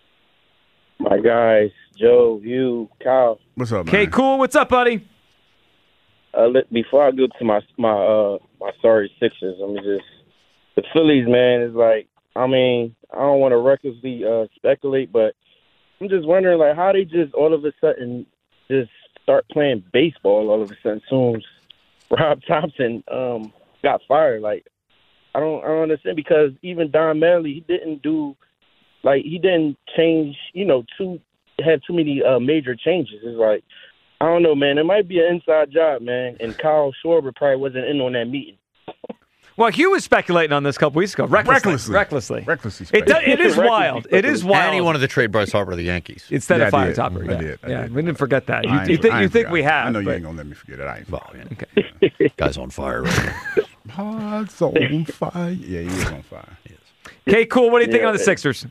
My guys, Joe, you, Kyle. What's up, man? K Cool, what's up, buddy? Uh, let, before I go to my my uh my sorry Sixers, let me just the Phillies, man, is like, I mean, I don't want to recklessly uh, speculate, but I'm just wondering, like, how they just all of a sudden just start playing baseball all of a sudden soon as Rob Thompson um got fired. Like, I don't I don't understand, because even Don Manley, he didn't do like he didn't change, you know, too have too many uh, major changes. It's like, I don't know, man. It might be an inside job, man. And Kyle Schwarber probably wasn't in on that meeting. Well, Hugh was speculating on this a couple weeks ago. Recklessly. Recklessly. Recklessly. Recklessly It, do, it is wild. It is wild. And he wanted to trade Bryce Harper to the Yankees. Instead Yeah, of I fire did. Topper. I Yeah, did. I yeah. did. We didn't forget that. You, I ain't- you think, I you ain't think we forgot. have. I know you but- ain't going to let me forget it. I ain't Well, forget yeah. Okay. Guy's on fire. Right now. Hearts on fire. Yeah, he is on fire. Okay, cool. What do you think Yeah, on the it- Sixers?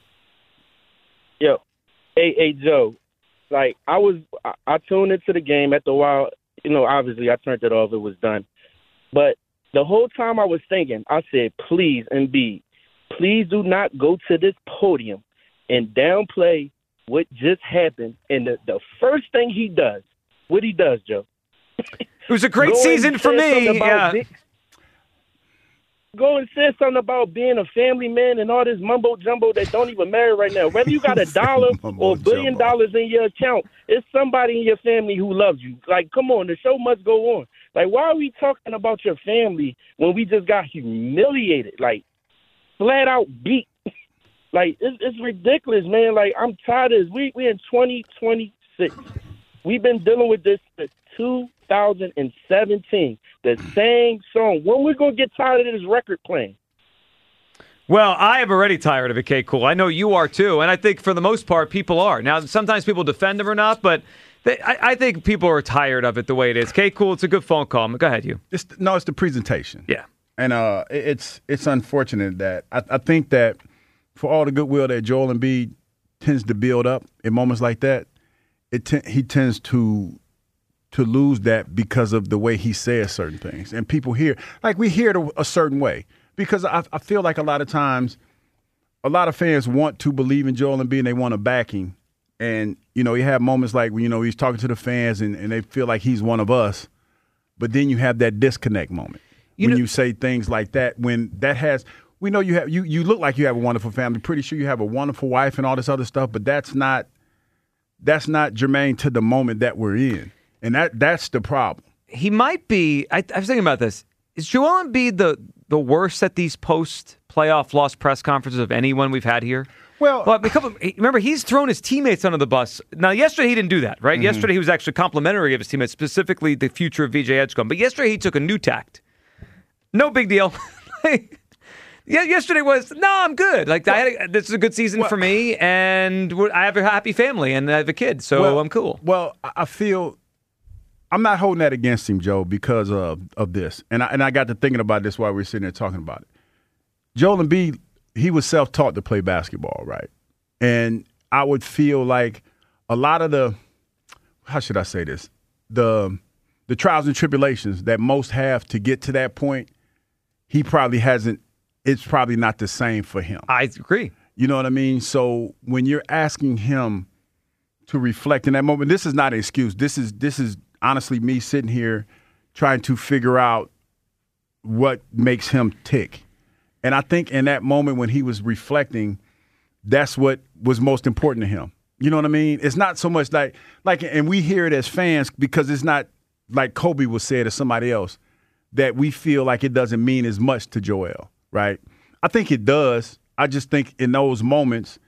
Yo, hey, hey, Joe. Like, I was, I, I tuned into the game after a while. You know, obviously, I turned it off. It was done. But the whole time I was thinking, I said, please, Embiid, please do not go to this podium and downplay what just happened. And the, the first thing he does, what he does, Joe. It was a great Go and season for say something me. about Yeah. Big- Go and say something about being a family man and all this mumbo jumbo that don't even matter right now. Whether you got a dollar or a billion Mumbo-jumbo. dollars in your account, it's somebody in your family who loves you. Like, come on, the show must go on. Like, why are we talking about your family when we just got humiliated? Like, flat out beat. Like, it's, it's ridiculous, man. Like, I'm tired of this. We we in twenty twenty-six. We've been dealing with this since two thousand seventeen. The same song. When we gonna get tired of this record playing? Well, I am already tired of it, K Cool. I know you are too, and I think for the most part, people are. Now, sometimes people defend them or not, but they, I, I think people are tired of it the way it is. K Cool, it's a good phone call. Go ahead, you. It's, no, it's the presentation. Yeah. And uh, it- it's it's unfortunate that I, I think that for all the goodwill that Joel Embiid tends to build up in moments like that, it te- he tends to to lose that because of the way he says certain things. And people hear, like we hear it a, a certain way. Because I, I feel like a lot of times, a lot of fans want to believe in Joel Embiid and they want to back him. And, you know, you have moments like, when you know, he's talking to the fans and, and they feel like he's one of us. But then you have that disconnect moment. You when know- you say things like that, when that has, we know you have, you, you look like you have a wonderful family. Pretty sure you have a wonderful wife and all this other stuff, but that's not, that's not germane to the moment that we're in. And that that's the problem. He might be. I, I was thinking about this. Is Joel Embiid the the worst at these post playoff loss press conferences of anyone we've had here? Well, well a couple, remember, he's thrown his teammates under the bus. Now, yesterday he didn't do that, right? Mm-hmm. Yesterday he was actually complimentary of his teammates, specifically the future of V J Edgecombe. But yesterday he took a new tact. No big deal. Yeah, yesterday was, no, I'm good. Like, well, I had a, this is a good season well, for me, and I have a happy family, and I have a kid, so well, I'm cool. Well, I feel I'm not holding that against him, Joe, because of, of this. And I, and I got to thinking about this while we were sitting there talking about it. Joel Embiid, he was self-taught to play basketball, right? And I would feel like a lot of the, how should I say this, the the trials and tribulations that most have to get to that point, he probably hasn't. It's probably not the same for him. I agree. You know what I mean? So when you're asking him to reflect in that moment, this is not an excuse. This is this is honestly me sitting here trying to figure out what makes him tick. And I think in that moment when he was reflecting, that's what was most important to him. You know what I mean? It's not so much like like, and we hear it as fans because it's not like Kobe was said or somebody else, that we feel like it doesn't mean as much to Joel. Right? I think it does. I just think in those moments,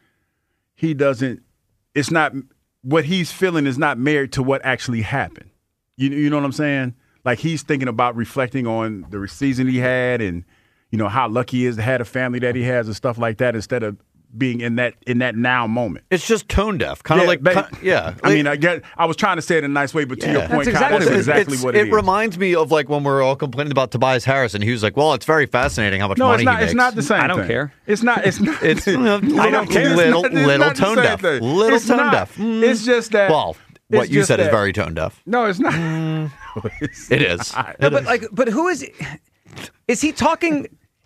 he doesn't, it's not, what he's feeling is not married to what actually happened. You, you know what I'm saying? Like he's thinking about reflecting on the season he had and, you know, how lucky he is to have a family that he has and stuff like that instead of being in that in that now moment. It's just tone deaf, kind of yeah, like, but, con- yeah. I mean, I get. I was trying to say it in a nice way, but to yeah. your point, that's exactly, that's it's, exactly it's, what it, it is. It reminds me of like when we were all complaining about Tobias Harris, and he was like, "Well, it's very fascinating how much no, money it's not, he makes." It's not the same. I don't thing. care. It's not. It's not. It's you know, I don't care. Little, it's not, little it's tone deaf. Thing. Little it's tone not. deaf. Mm. It's just that. Well, what you said that. is very tone deaf. No, it's not. Mm. it's it is. Not. No, but like, but who is? Is he talking?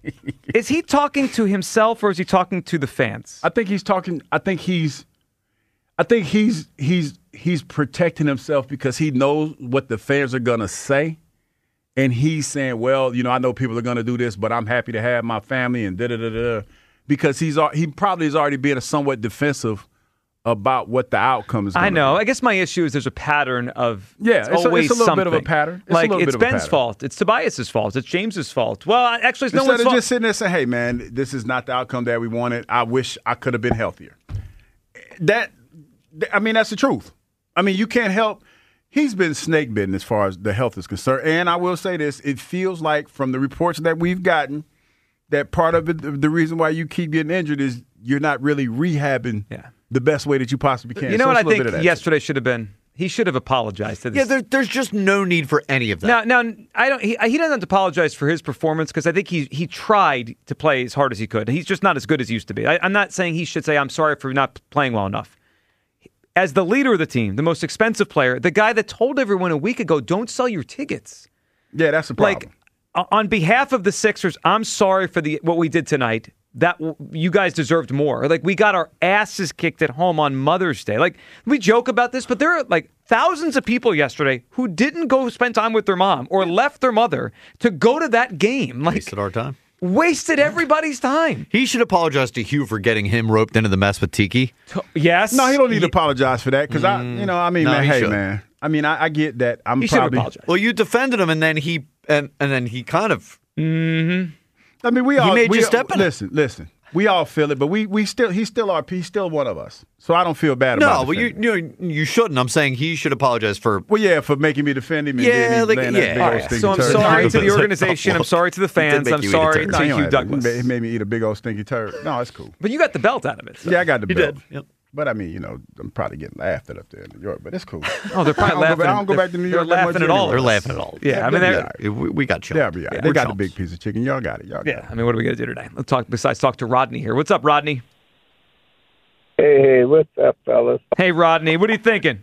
Is he talking to himself or is he talking to the fans? I think he's talking. I think he's. I think he's he's he's protecting himself because he knows what the fans are gonna say, and he's saying, "Well, you know, I know people are gonna do this, but I'm happy to have my family and da da da da." Because he's he probably has already been somewhat defensive about what the outcome is gonna I know. be. I guess my issue is there's a pattern of yeah, it's, it's, always a, it's a little something. bit of a pattern. It's like a little it's bit of a Ben's pattern. fault. It's Tobias's fault. It's James's fault. Well, actually, it's no Instead one's of fault. just sitting there saying, "Hey, man, this is not the outcome that we wanted. I wish I could have been healthier." That, I mean, that's the truth. I mean, you can't help. He's been snake bitten as far as the health is concerned. And I will say this: it feels like from the reports that we've gotten that part of it, the reason why you keep getting injured is you're not really rehabbing. Yeah. The best way that you possibly can. You know so what I it's a little think bit of that. yesterday should have been? He should have apologized to this. Yeah, there, there's just no need for any of that. Now, now I don't. He, he doesn't have to apologize for his performance because I think he he tried to play as hard as he could. He's just not as good as he used to be. I, I'm not saying he should say I'm sorry for not playing well enough. As the leader of the team, the most expensive player, the guy that told everyone a week ago, "Don't sell your tickets." Yeah, that's the problem. Like on behalf of the Sixers, I'm sorry for the what we did tonight. That you guys deserved more. Like we got our asses kicked at home on Mother's Day. Like we joke about this, but there are like thousands of people yesterday who didn't go spend time with their mom or left their mother to go to that game. Like wasted our time. Wasted everybody's time. He should apologize to Hugh for getting him roped into the mess with Tiki. Yes. No, he don't need to apologize for that because mm, I, you know, I mean, no, man, hey, should. man. I mean, I, I get that. I'm he probably. Well, you defended him, and then he and and then he kind of. Mm-hmm. I mean, we all. He made we, you step in. Listen, listen. We all feel it, but we we still he's still our he's still one of us. So I don't feel bad no, about it. No, well, you, you you shouldn't. I'm saying he should apologize for. Well, yeah, for making me defend him. And Yeah, then like, that yeah. big All old right, stinky so I'm turd. sorry to the organization. I'm sorry to the fans. I'm sorry No, to he don't Hugh have to. Douglas. He made me eat a big old stinky turd. No, it's cool. But you got the belt out of it. So. Yeah, I got the He belt. did. Yep. But I mean, you know, I'm probably getting laughed at up there in New York, but it's cool. Oh, they're probably I don't laughing. Go back, I don't go back to New York. They're laughing at all. They're of us. laughing at all. Yeah, I mean, they're, Yeah, we, we got chilled. Yeah, yeah. Yeah, They we're got chumps. the big piece of chicken. Y'all got it. Y'all got yeah. it. I mean, what are we gonna do today? Let's talk. Besides, talk to Rodney here. What's up, Rodney? Hey, hey, what's up, fellas? Hey, Rodney. What are you thinking?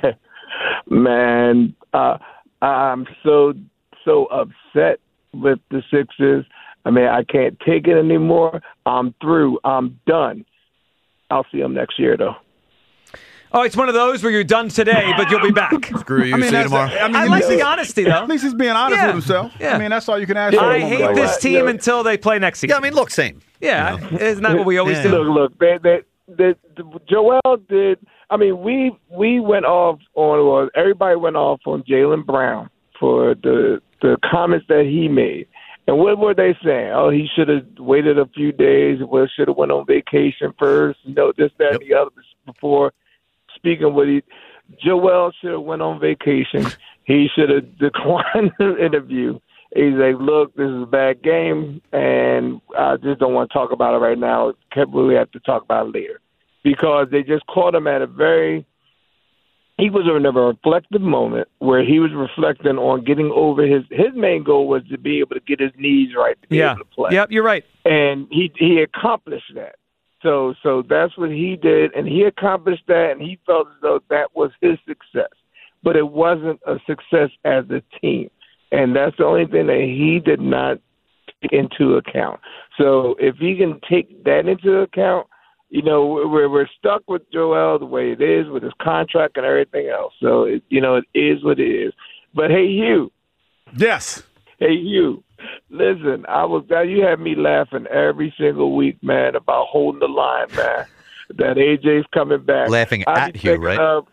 Man, uh, I'm so so upset with the Sixers. I mean, I can't take it anymore. I'm through. I'm done. I'll see them next year, though. Oh, it's one of those where you're done today, but you'll be back. Screw you. I mean, see you that's tomorrow. a- I mean, I you like know, the honesty, though. At least he's being honest Yeah. with himself. Yeah. I mean, that's all you can ask for. I Yeah, hate like this that. team Yeah. until they play next season. Yeah, I mean, look, same. Yeah, isn't that what we always Yeah. do? Look, look, they, they, they, Joel did. I mean, we we went off on, well, everybody went off on Jaylen Brown for the the comments that he made, And what were they saying? Oh, he should have waited a few days. Well, should have went on vacation first. You know, this, that, Yep. and the other before speaking with he. Joel should have went on vacation. He should have declined the interview. He's like, look, this is a bad game, and I just don't want to talk about it right now. We have to talk about it later. Because they just caught him at a very – he was in a reflective moment where he was reflecting on getting over his – his main goal was to be able to get his knees right to be Yeah. able to play. Yep, you're right. And he he accomplished that. So so that's what he did, and he accomplished that, and he felt as though that was his success. But it wasn't a success as a team. And that's the only thing that he did not take into account. So if he can take that into account, you know, we're we're stuck with Joel the way it is with his contract and everything else. So, it, you know, it is what it is. But, hey, Hugh. Yes. Hey, Hugh. Listen, I was you had me laughing every single week, man, about holding the line, man. That A J's coming back. Laughing I at be Hugh, thinking right? Of,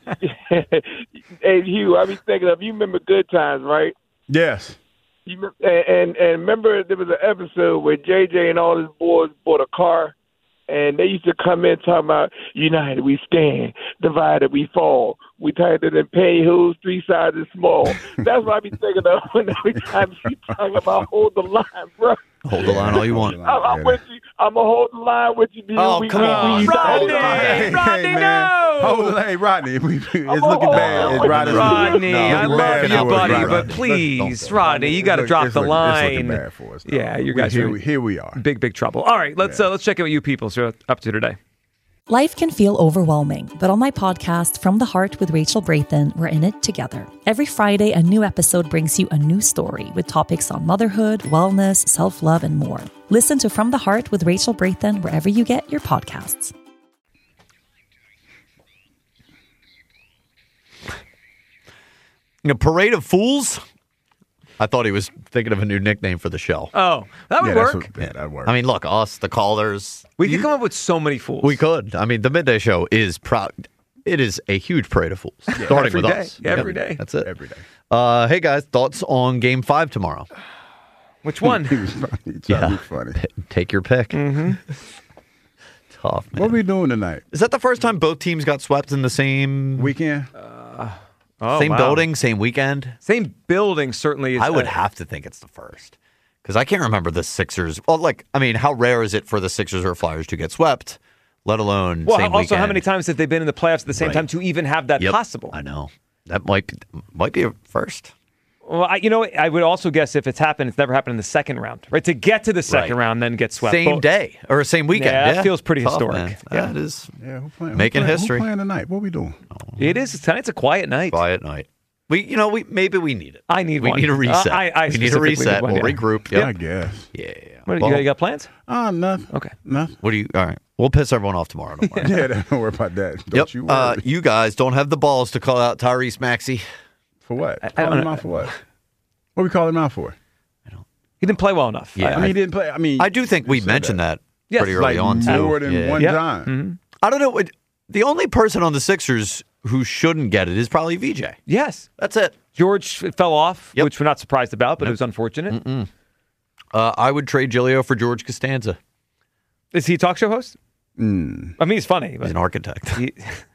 hey, Hugh, I be thinking of, you remember Good Times, right? Yes. You, rem- and, and and remember there was an episode where J J and all his boys bought a car, and they used to come in talking about, united we stand, divided we fall. We tighter than pantyhose, three sizes small. That's what I be thinking of when every time she talking about hold the line, bro. Hold the line all you want. I'm, I'm with you. I'm going to hold the line with you, dude. Oh, we, come we, on. we, Rodney! Hey, Rodney, hey, man. no! Hold it, hey, Rodney. We, it's looking oh, bad. oh, It's Rodney. Rodney, No, I it's love bad you, for us, buddy, Rodney. but please, Rodney, you It's got to look- drop it's the look- line. It's looking bad for us. now. Yeah, you We- guys here, are we- here we are. big, big trouble. All right, let's uh, let's check out what you people are up to today. Life can feel overwhelming, but on my podcast, From the Heart with Rachel Brathen, we're in it together. Every Friday, a new episode brings you a new story with topics on motherhood, wellness, self-love, and more. Listen to From the Heart with Rachel Brathen wherever you get your podcasts. A parade of fools? I thought he was thinking of a new nickname for the show. Oh, that would Yeah, that's work. what- yeah, that works. I mean, look, us, the callers. We could come up with so many fools. We could. I mean, the midday show is proud. It is a huge parade of fools, starting every with day. us. Every Yep, day. That's it. Every day. Uh, hey, guys, thoughts on Game Five tomorrow? Which one? He was funny. He tried to Yeah. be funny. P- take your pick. Mm-hmm. Tough, man. What are we doing tonight? Is that the first time both teams got swept in the same Weekend? Oh, same wow. building, same weekend? Same building certainly is. I would uh, have to think it's the first because I can't remember the Sixers. Well, like, I mean, how rare is it for the Sixers or Flyers to get swept, let alone Well, same also, weekend? how many times have they been in the playoffs at the same Right. time to even have that Yep. possible? I know. That might be, might be a first. Well, I, you know, I would also guess if it's happened, it's never happened in the second round, right? To get to the second Right. round, then get swept. Same Both- day or same weekend. Yeah, Yeah, that feels pretty Tough, historic. man. Yeah. That is Yeah, who playing? Making who playing, history. Who playing tonight? What we doing? It is. Tonight's a quiet night. quiet night. We, you know, we maybe we need it. I need we one. need a reset. Uh, I- I we need a specifically need reset. one, We'll yeah. regroup. Yeah, I Yep. guess. Yeah, yeah. What, Well, you, got, you got plans? Oh, nothing. Okay. Nothing. what do you? All right. We'll piss everyone off tomorrow. Don't worry. Yeah, don't worry about that. Don't yep. you worry. Uh, you guys don't have the balls to call out Tyrese Maxey. for what? I- I Call don't him know. out for what? What we call him out for? He didn't play well enough. Yeah. I mean, he didn't play. I mean, I do think we said mentioned that, Yes. pretty early like on too. more than Yeah. one Yep. time. Mm-hmm. I don't know. what- The only person on the Sixers who shouldn't get it is probably V J. Yes. That's it. George fell off, Yep. which we're not surprised about, but it was unfortunate. Mm-mm. Uh, I would trade Giglio for George Costanza. Is he a talk show host? Mm. I mean, he's funny. But He's an architect. he,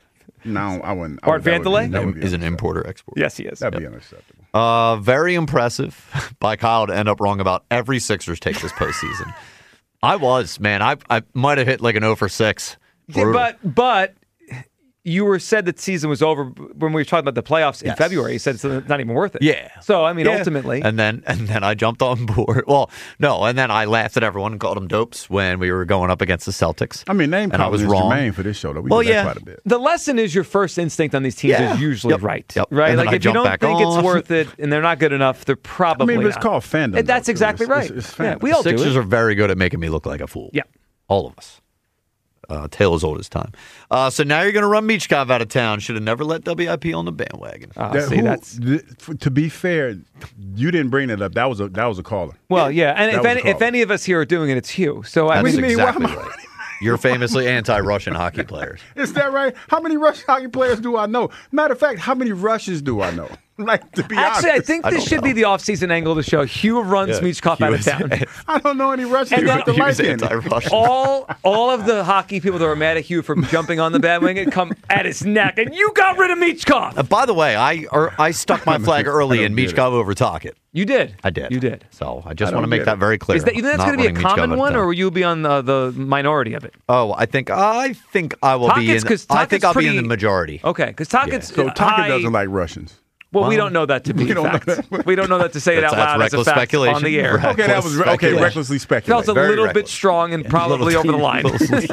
No, I wouldn't. I Art would- that would be- Vandelay? that would be He's an unacceptable. importer exporter. yes, he is. That'd be unacceptable. Uh, very impressive by Kyle to end up wrong about every Sixers take this postseason. I was, man. I I might have hit like an zero for six. Yeah, Brutal. but but you were said that season was over when we were talking about the playoffs in Yes. February. You said it's not even worth it. Yeah. So I mean, Yeah. ultimately, And then and then I jumped on board. Well, no, and then I laughed at everyone and called them dopes when we were going up against the Celtics. I mean, name And I calling was is wrong. germane for this show, though. We Well, do that yeah. quite a bit. the lesson is your first instinct on these teams Yeah. is usually Yep. right. Yep. Right. And then Like I if you jump don't back think on. it's worth it and they're not good enough, they're I probably mean, but it's not. called fandom. And that's though, too. exactly It's- right. It's, it's Yeah, fandom. we all do Sixers it. are very good at making me look like a fool. Yeah. All of us. Uh, tale as old as time. Uh, so now you're going to run Michkov out of town. Should have never let W I P on the bandwagon. Uh, That- see, who- that's th- f- to be fair, you didn't bring that up. That was a that was a caller. well, yeah. And That if was any, a call. if any of us here are doing it, it's Hugh. So I That's mean, mean, why exactly am I- right. You're famously anti-Russian hockey players. Is that right? How many Russian hockey players do I know? Matter of fact, how many Russians do I know? Like, to be Actually, honest. I think this I should know. be the off-season angle of the show. Hugh runs yeah, Michkov out of town. I don't know any Russians with the light in. All, all of the hockey people that were mad at Hugh for jumping on the bandwagon come at his neck, and you got rid of Michkov. Uh, by the way, I or, I stuck my flag early in Michkov over Tocchet. You did. I did. You did. So I just I want to make that very clear. Is that, you think that's going to be a common one, or will you be on the, the minority of it? Oh, I think I think I will Tocchet's, be in. I think I'll pretty, be in the majority. Okay, because Tocchet's yeah. so Tocchet doesn't like Russians. Well, well, we don't know that to be we fact. We don't know that to say it out loud as a fact speculation. on the air. Reckless okay, that was okay. Recklessly speculated. Felt a Very little reckless. bit strong and probably over the line.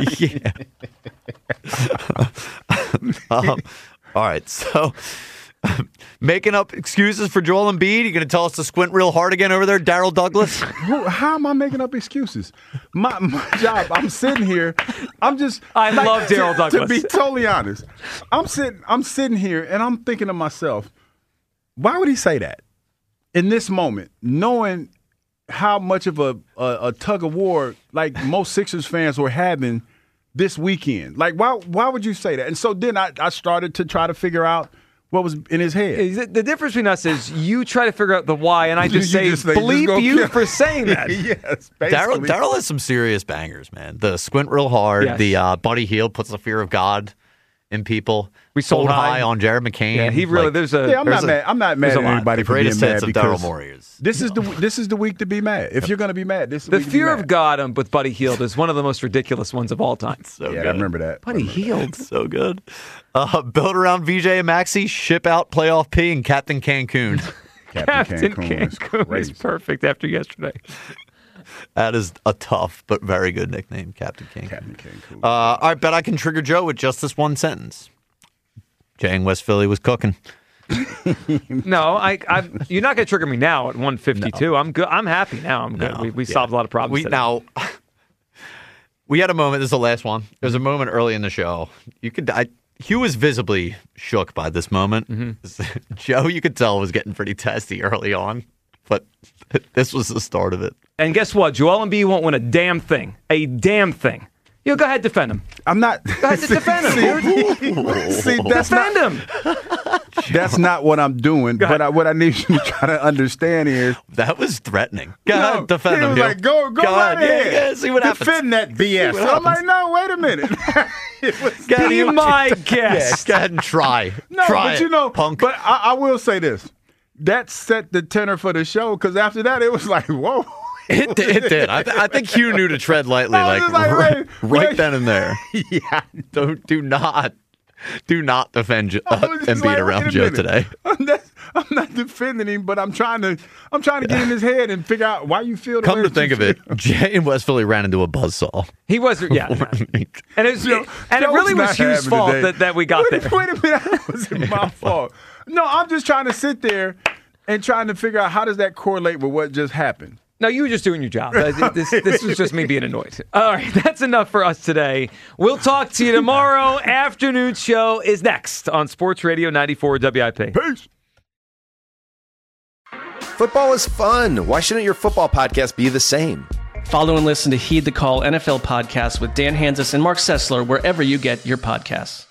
um, all right, so making up excuses for Joel Embiid. You going to tell us to squint real hard again over there, Daryl Douglas? How am I making up excuses? My my job. I'm sitting here. I'm just. I like, love Daryl Douglas. To be totally honest, I'm sitting. I'm sitting here and I'm thinking to myself, why would he say that in this moment, knowing how much of a, a, a tug of war like most Sixers fans were having this weekend? Like, why why would you say that? And so then I, I started to try to figure out what was in his head. The difference between us is you try to figure out the why, and I just say, just say bleep just you kill. for saying that. Yes, Daryl Daryl has some serious bangers, man. The squint real hard. Yes. The uh, Buddy Hield puts the fear of God in people. We sold high. high on Jared McCain. Yeah, he really. Like, there's a. Yeah, I'm there's not a, mad. I'm not mad at anybody the for being greatest mad hits of because Daryl Morey's. This is the this is the week to be mad. If you're going to be mad, this is the week to fear be of mad. God um, with Buddy Hield is one of the most ridiculous ones of all time. So yeah, good. I remember that. Buddy remember Hield, so good. Uh, build around V J and Maxey, ship out playoff P, and Captain Cancun. Captain, Captain Cancun, Cancun is, is perfect after yesterday. That is a tough but very good nickname, Captain Cancun. Captain Cancun. Uh, I bet I can trigger Joe with just this one sentence. Jay in West Philly was cooking. No, I, I, you're not going to trigger me now at one fifty-two. No. I'm good. I'm happy now. I'm good. No, we we yeah. solved a lot of problems. We today. now we had a moment. This is the last one. There was a moment early in the show. You could. I, Hugh was visibly shook by this moment. Mm-hmm. Joe, you could tell, was getting pretty testy early on, but this was the start of it. And guess what? Joel Embiid won't win a damn thing. A damn thing. You go ahead, defend him. I'm not. Go ahead, see, defend him. See, see that's defend not, him. That's not what I'm doing. But I, what I need you to try to understand is that was threatening. Go no, ahead, defend he him. was Hugh. like, go, go, go right ahead. ahead. Yeah, yeah, see what happens. Defend that B S. what I'm happens. like, no, wait a minute. It was Be you- my guest. Yeah, go ahead and try. No, try but you it, know, punk. but I, I will say this. That set the tenor for the show because after that, it was like, whoa. It did. It did. I, th- I think Hugh knew to tread lightly, I like, was like, right, wait, right wait. then and there. Yeah. Don't do not, do not defend Jo- I uh, was just Embiid like, around wait a Joe minute. today. I'm not, I'm not defending him, but I'm trying to, I'm trying to get in his head and figure out why you feel. The Come way to that think you of it, feel. Jay in West Philly ran into a buzzsaw. He was, yeah. And it, was, Joe- and it Joe's really was not Hugh's having fault today. that, that we got wait, there. Wait a minute, that wasn't my fault. No, I'm just trying to sit there and trying to figure out how does that correlate with what just happened. No, you were just doing your job. Uh, This, this was just me being annoyed. All right, that's enough for us today. We'll talk to you tomorrow. Afternoon show is next on Sports Radio ninety-four W I P. Peace. Football is fun. Why shouldn't your football podcast be the same? Follow and listen to Heed the Call N F L podcast with Dan Hanzus and Mark Sessler wherever you get your podcasts.